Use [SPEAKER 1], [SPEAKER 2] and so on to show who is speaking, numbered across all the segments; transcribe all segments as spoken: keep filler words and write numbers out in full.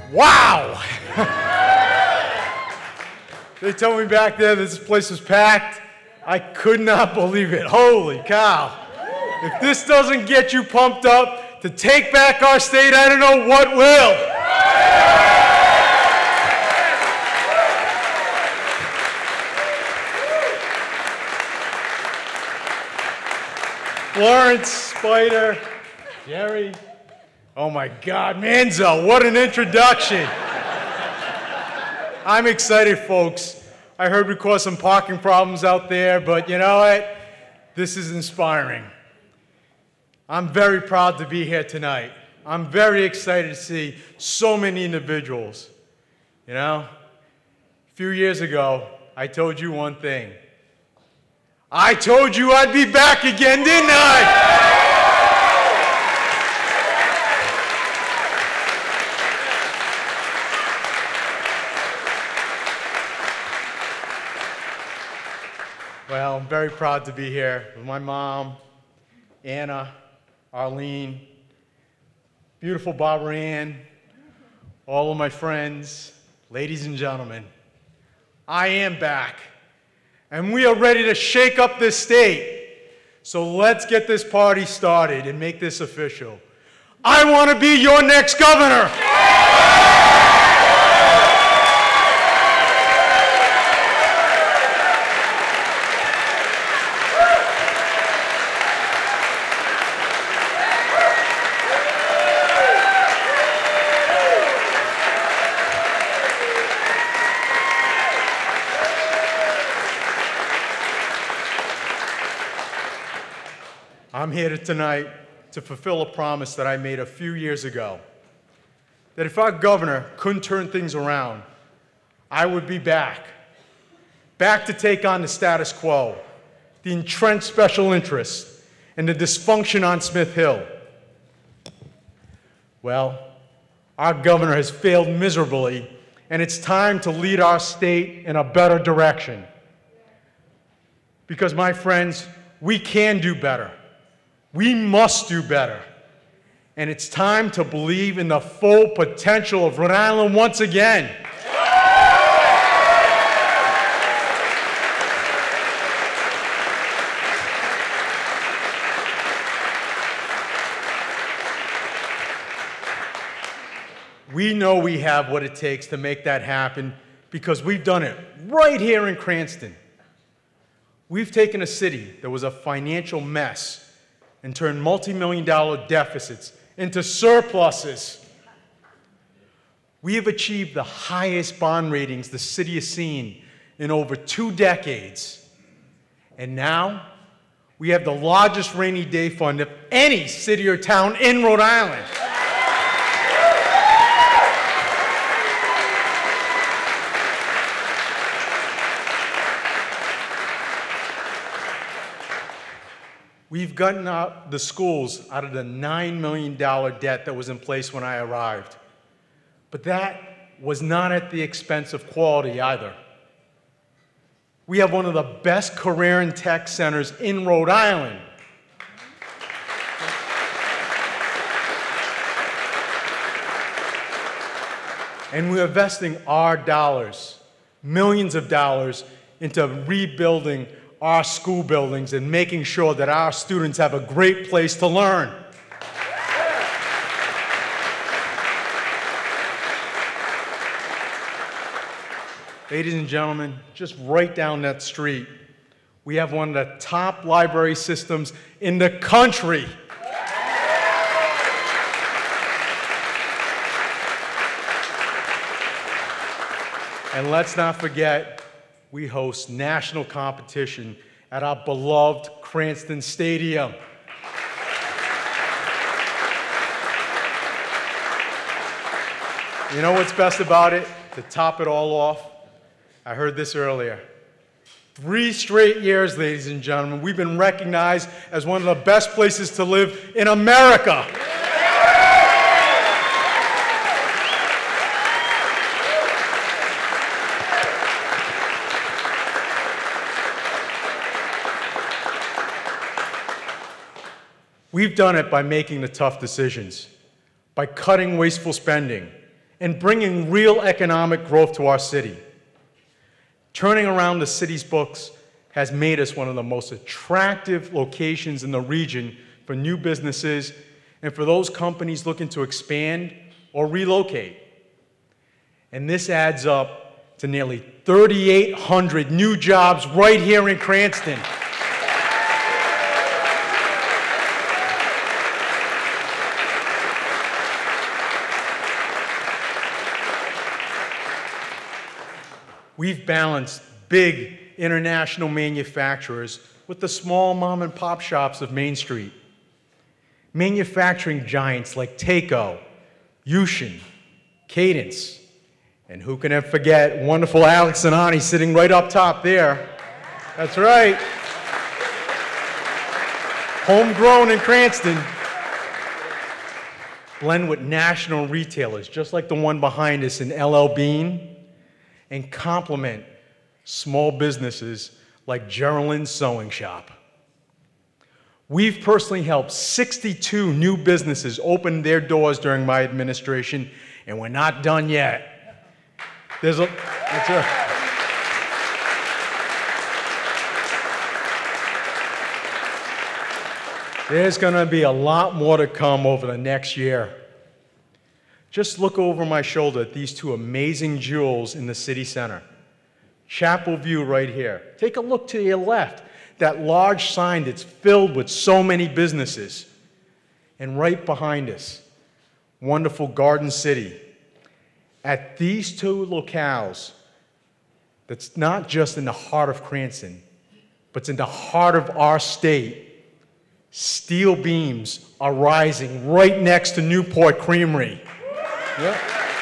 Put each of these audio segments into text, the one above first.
[SPEAKER 1] Wow! They told me back there this place was packed. I could not believe it. Holy cow. If this doesn't get you pumped up to take back our state, I don't know what will. Florence, Spider, Jerry. Oh my God, Manzo, what an introduction. I'm excited, folks. I heard we caused some parking problems out there, but you know what? This is inspiring. I'm very proud to be here tonight. I'm very excited to see so many individuals. You know, a few years ago, I told you one thing. I told you I'd be back again, didn't I? Well, I'm very proud to be here with my mom, Anna, Arlene, beautiful Barbara Ann, all of my friends, ladies and gentlemen. I am back, and we are ready to shake up this state. So let's get this party started and make this official. I want to be your next governor. I'm here tonight to fulfill a promise that I made a few years ago, that if our governor couldn't turn things around, I would be back, back to take on the status quo, the entrenched special interests, and the dysfunction on Smith Hill. Well, our governor has failed miserably, and it's time to lead our state in a better direction. Because, my friends, we can do better. We must do better. And it's time to believe in the full potential of Rhode Island once again. We know we have what it takes to make that happen because we've done it right here in Cranston. We've taken a city that was a financial mess and turned multi-million dollar deficits into surpluses. We have achieved the highest bond ratings the city has seen in over two decades. And now, we have the largest rainy day fund of any city or town in Rhode Island. We've gotten out the schools out of the nine million dollar debt that was in place when I arrived. But that was not at the expense of quality either. We have one of the best career and tech centers in Rhode Island. And we're investing our dollars, millions of dollars, into rebuilding our school buildings and making sure that our students have a great place to learn. Ladies and gentlemen, just right down that street, we have one of the top library systems in the country. And let's not forget, we host national competition at our beloved Cranston Stadium. You know what's best about it? To top it all off, I heard this earlier. Three straight years, ladies and gentlemen, we've been recognized as one of the best places to live in America. We've done it by making the tough decisions, by cutting wasteful spending, and bringing real economic growth to our city. Turning around the city's books has made us one of the most attractive locations in the region for new businesses and for those companies looking to expand or relocate. And this adds up to nearly thirty-eight hundred new jobs right here in Cranston. We've balanced big international manufacturers with the small mom and pop shops of Main Street. Manufacturing giants like Taco, Yushin, Cadence, and who can ever forget wonderful Alex and Ani sitting right up top there. That's right. Homegrown in Cranston. Blend with national retailers, just like the one behind us in L L Bean, and complement small businesses like Geraldine's Sewing Shop. We've personally helped sixty-two new businesses open their doors during my administration, and we're not done yet. There's a, that's a, there's going to be a lot more to come over the next year. Just look over my shoulder at these two amazing jewels in the city center. Chapel View right here. Take a look to your left, that large sign that's filled with so many businesses. And right behind us, wonderful Garden City. At these two locales, that's not just in the heart of Cranston, but it's in the heart of our state, steel beams are rising right next to Newport Creamery. Yep.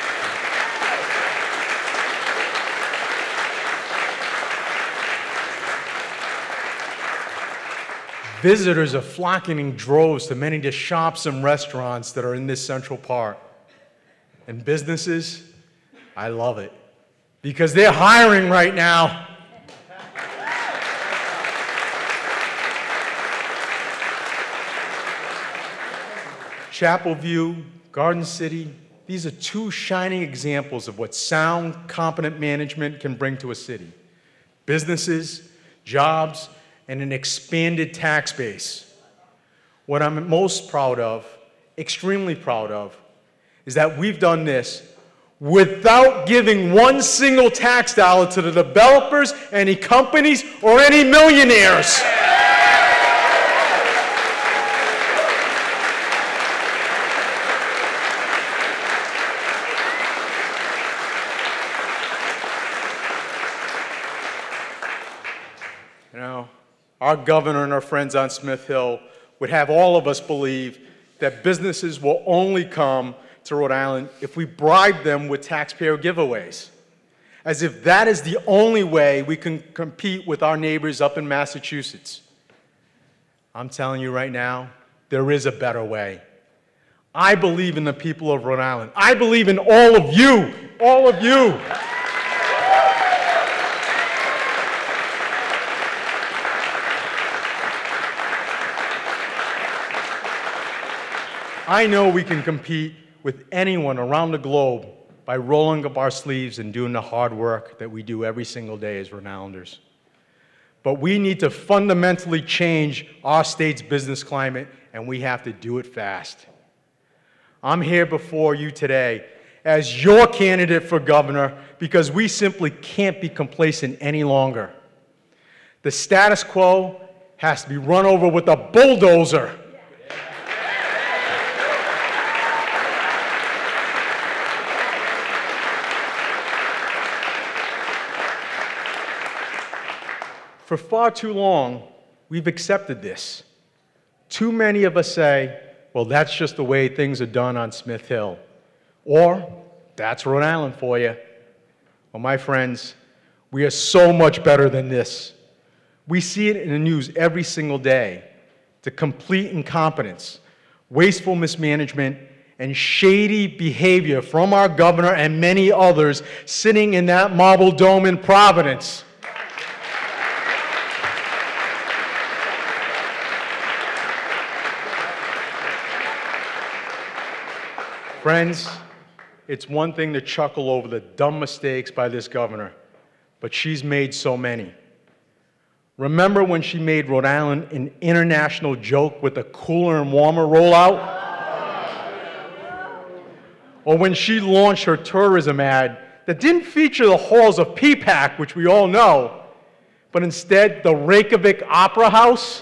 [SPEAKER 1] Visitors are flocking in droves to many of the shops and restaurants that are in this central park. And businesses, I love it, because they're hiring right now. Chapel View, Garden City, these are two shining examples of what sound, competent management can bring to a city. Businesses, jobs, and an expanded tax base. What I'm most proud of, extremely proud of, is that we've done this without giving one single tax dollar to the developers, any companies, or any millionaires. You know, our governor and our friends on Smith Hill would have all of us believe that businesses will only come to Rhode Island if we bribe them with taxpayer giveaways, as if that is the only way we can compete with our neighbors up in Massachusetts. I'm telling you right now, there is a better way. I believe in the people of Rhode Island. I believe in all of you, all of you. I know we can compete with anyone around the globe by rolling up our sleeves and doing the hard work that we do every single day as Rhode Islanders. But we need to fundamentally change our state's business climate, and we have to do it fast. I'm here before you today as your candidate for governor because we simply can't be complacent any longer. The status quo has to be run over with a bulldozer. For far too long, we've accepted this. Too many of us say, well, that's just the way things are done on Smith Hill. Or, that's Rhode Island for you. Well, my friends, we are so much better than this. We see it in the news every single day. The complete incompetence, wasteful mismanagement, and shady behavior from our governor and many others sitting in that marble dome in Providence. Friends, it's one thing to chuckle over the dumb mistakes by this governor, but she's made so many. Remember when she made Rhode Island an international joke with the cooler and warmer rollout? Or when she launched her tourism ad that didn't feature the halls of P PAC, which we all know, but instead the Reykjavik Opera House?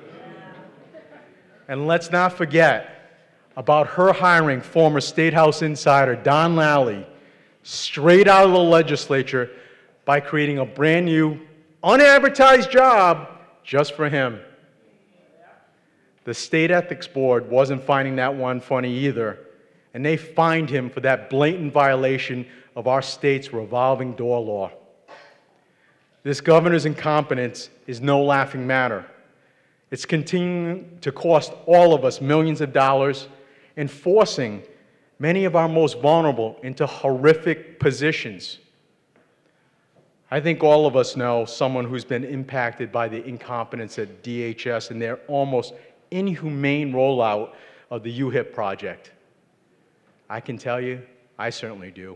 [SPEAKER 1] And let's not forget about her hiring former State House insider Don Lally straight out of the legislature by creating a brand new, unadvertised job just for him. The State Ethics Board wasn't finding that one funny either, and they fined him for that blatant violation of our state's revolving door law. This governor's incompetence is no laughing matter. It's continuing to cost all of us millions of dollars and forcing many of our most vulnerable into horrific positions. I think all of us know someone who's been impacted by the incompetence at D H S and their almost inhumane rollout of the U HIP project. I can tell you, I certainly do.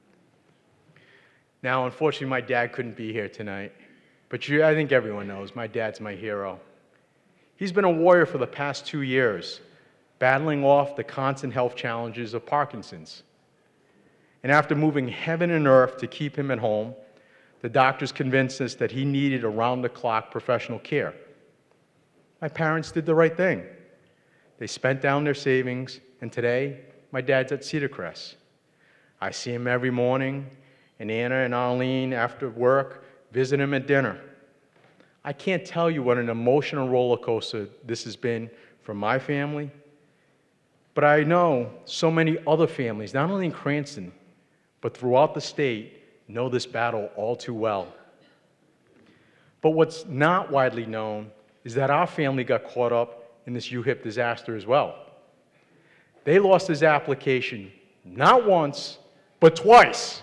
[SPEAKER 1] Now, unfortunately, my dad couldn't be here tonight, but you, I think everyone knows my dad's my hero. He's been a warrior for the past two years, battling off the constant health challenges of Parkinson's. And after moving heaven and earth to keep him at home, the doctors convinced us that he needed around-the-clock professional care. My parents did the right thing. They spent down their savings, and today, my dad's at Cedar Crest. I see him every morning, and Anna and Arlene, after work, visit him at dinner. I can't tell you what an emotional roller coaster this has been for my family, but I know so many other families, not only in Cranston, but throughout the state, know this battle all too well. But what's not widely known is that our family got caught up in this U HIP disaster as well. They lost his application not once, but twice.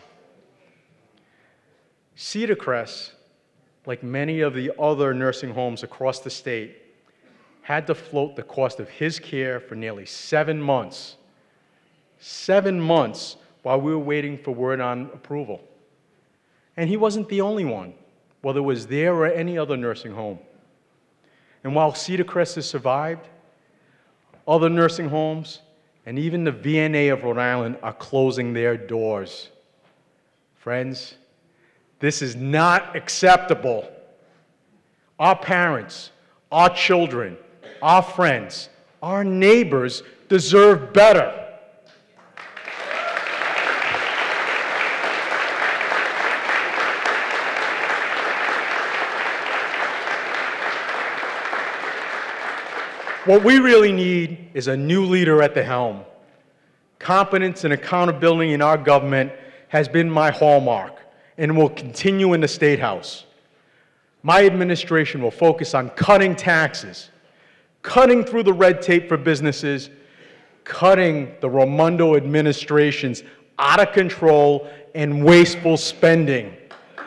[SPEAKER 1] Cedar Crest, like many of the other nursing homes across the state, had to float the cost of his care for nearly seven months. Seven months while we were waiting for word on approval. And he wasn't the only one, whether it was there or any other nursing home. And while Cedar Crest has survived, other nursing homes and even the V N A of Rhode Island are closing their doors. Friends, this is not acceptable. Our parents, our children, our friends, our neighbors deserve better. What we really need is a new leader at the helm. Competence and accountability in our government has been my hallmark and will continue in the State House. My administration will focus on cutting taxes, cutting through the red tape for businesses, cutting the Raimondo administration's out of control and wasteful spending.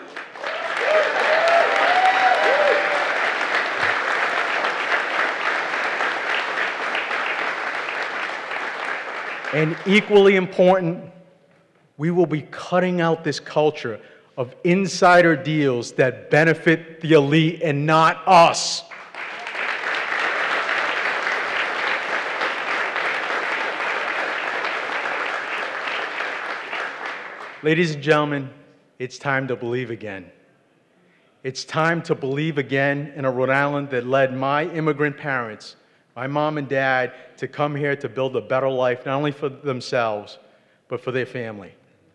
[SPEAKER 1] And equally important, we will be cutting out this culture of insider deals that benefit the elite and not us. Ladies and gentlemen, it's time to believe again. It's time to believe again in a Rhode Island that led my immigrant parents, my mom and dad, to come here to build a better life, not only for themselves, but for their family.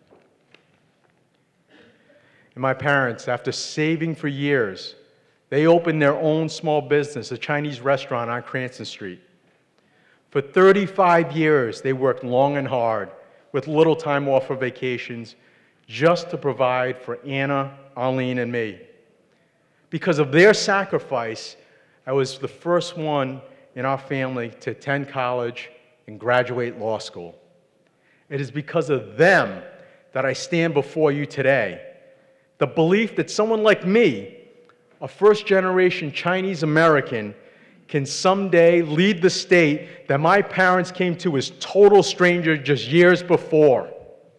[SPEAKER 1] And my parents, after saving for years, they opened their own small business, a Chinese restaurant on Cranston Street. For thirty-five years, they worked long and hard, with little time off for vacations, just to provide for Anna, Arlene, and me. Because of their sacrifice, I was the first one in our family to attend college and graduate law school. It is because of them that I stand before you today. The belief that someone like me, a first-generation Chinese American, can someday lead the state that my parents came to as total strangers just years before.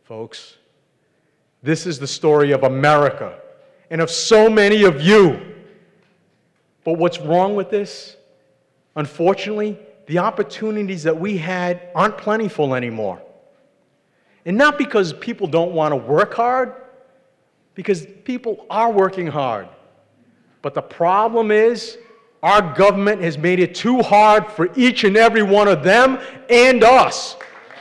[SPEAKER 1] folks. This is the story of America and of so many of you. But what's wrong with this? Unfortunately, the opportunities that we had aren't plentiful anymore. And not because people don't want to work hard, because people are working hard. But the problem is, our government has made it too hard for each and every one of them and us.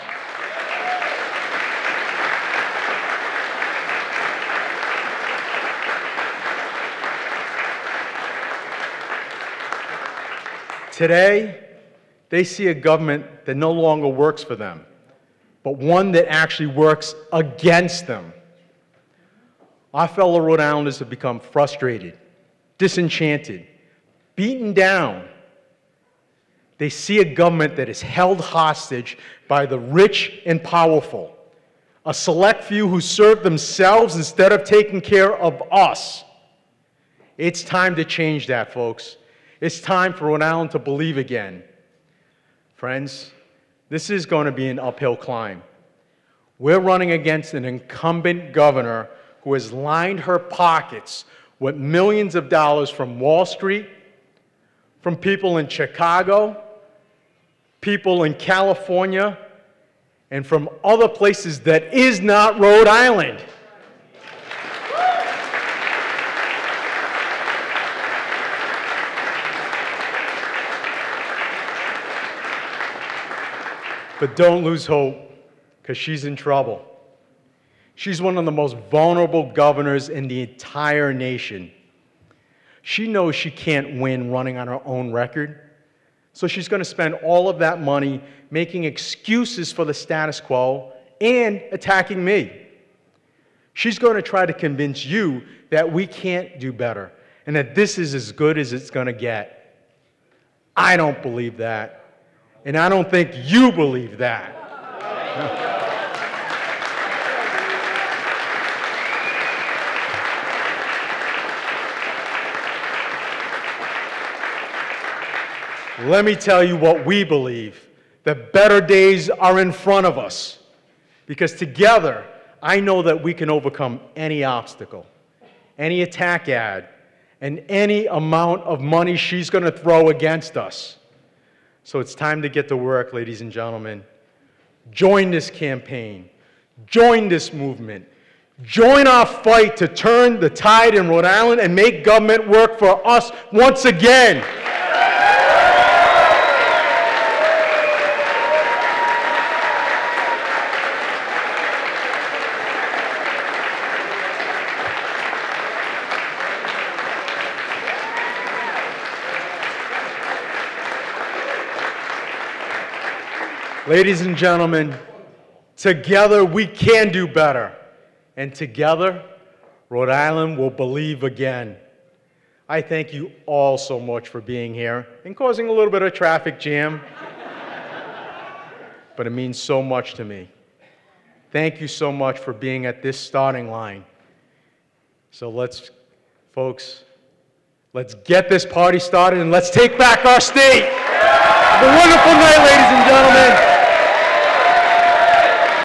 [SPEAKER 1] Today, they see a government that no longer works for them, but one that actually works against them. Our fellow Rhode Islanders have become frustrated, disenchanted, beaten down. They see a government that is held hostage by the rich and powerful, a select few who serve themselves instead of taking care of us. It's time to change that, folks. It's time for Rhode Island to believe again. Friends, this is going to be an uphill climb. We're running against an incumbent governor who has lined her pockets with millions of dollars from Wall Street, from people in Chicago, people in California, and from other places that is not Rhode Island. But don't lose hope, because she's in trouble. She's one of the most vulnerable governors in the entire nation. She knows she can't win running on her own record, so she's going to spend all of that money making excuses for the status quo and attacking me. She's going to try to convince you that we can't do better and that this is as good as it's going to get. I don't believe that. And I don't think you believe that. Let me tell you what we believe. The better days are in front of us. Because together, I know that we can overcome any obstacle, any attack ad, and any amount of money she's going to throw against us. So it's time to get to work, ladies and gentlemen. Join this campaign. Join this movement. Join our fight to turn the tide in Rhode Island and make government work for us once again. Ladies and gentlemen, together we can do better. And together, Rhode Island will believe again. I thank you all so much for being here and causing a little bit of traffic jam. But it means so much to me. Thank you so much for being at this starting line. So let's, folks, let's get this party started and let's take back our state. Have a wonderful night, ladies and gentlemen.